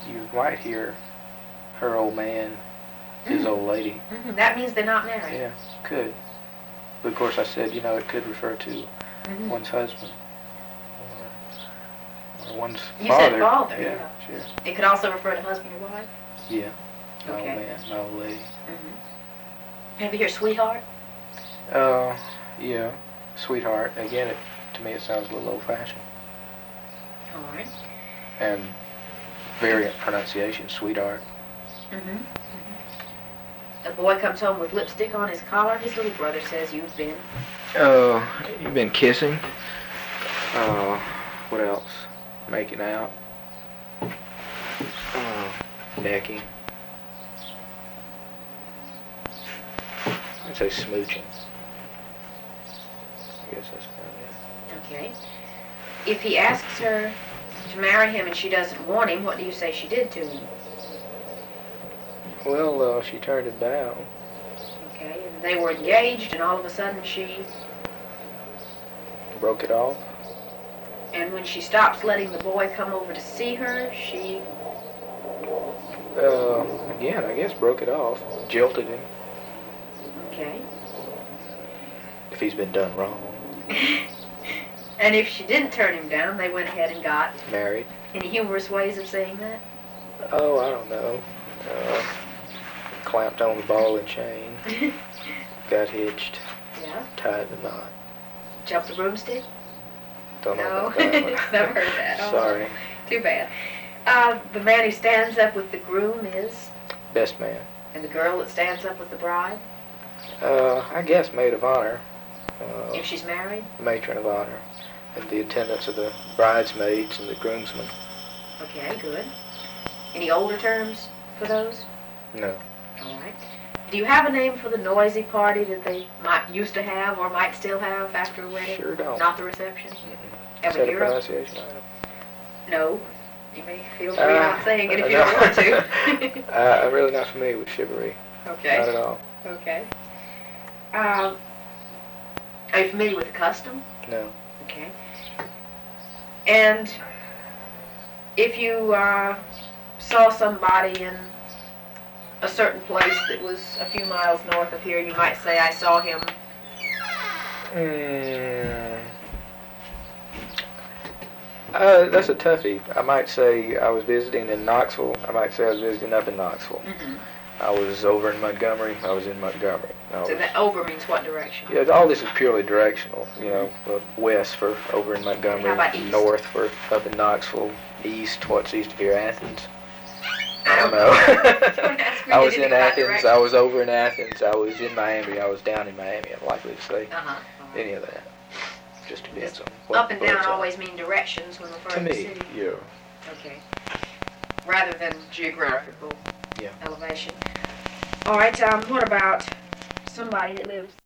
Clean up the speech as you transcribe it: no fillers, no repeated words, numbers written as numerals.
you might hear her old man, his old lady. Mm-hmm. That means they're not married. Yeah, could. But of course I said, it could refer to one's husband. Or one's you father. You said father, yeah. Sure. It could also refer to husband or wife? Yeah. My okay. old man, my old lady. Have you heard sweetheart? Yeah. Sweetheart. Again, to me it sounds a little old-fashioned. All right. And variant pronunciation, sweetheart. A boy comes home with lipstick on his collar. His little brother says you've been... You've been kissing. What else? Making out. Necking. I'd say smooching. I guess that's about it. Okay. If he asks her to marry him and she doesn't want him, what do you say she did to him? Well, she turned him down. Okay, and they were engaged, and all of a sudden she... broke it off. And when she stops letting the boy come over to see her, she... Again, I guess broke it off. Jilted him. Okay. If he's been done wrong. And if she didn't turn him down, they went ahead and got... married. Any humorous ways of saying that? Oh, I don't know. Clamped on the ball and chain. Got hitched. Yeah. Tied the knot. Jumped the broomstick? Don't know No. about that one. Never heard that. Oh, sorry. Too bad. The man who stands up with the groom is? Best man. And the girl that stands up with the bride? I guess maid of honor. If she's married? Matron of honor. And the attendants of the bridesmaids and the groomsmen. Okay, good. Any older terms for those? No. All right. Do you have a name for the noisy party that they used to have or might still have after a wedding? Sure don't. Not the reception? Is that a pronunciation item? No. You may feel free not saying it if you don't want to. I'm really not familiar with chivalry. Okay. Not at all. Okay. Are you familiar with the custom? No. Okay. And if you saw somebody in a certain place that was a few miles north of here, you might say, I saw him. That's a toughie. I might say I was visiting in Knoxville. I might say I was visiting up in Knoxville. I was over in Montgomery. I was in Montgomery. So that over means what direction? Yeah, all this is purely directional. West for over in Montgomery. How about east? North for up in Knoxville. East, what's east of here? Athens. I don't know. I was in Athens. Direction. I was over in Athens. I was in Miami. I was down in Miami. I'm likely to say any of that. Just depends on what. Up and down always mean directions when referring to me, city. yeah. Okay. Rather than geographical elevation. All right. What about somebody that lives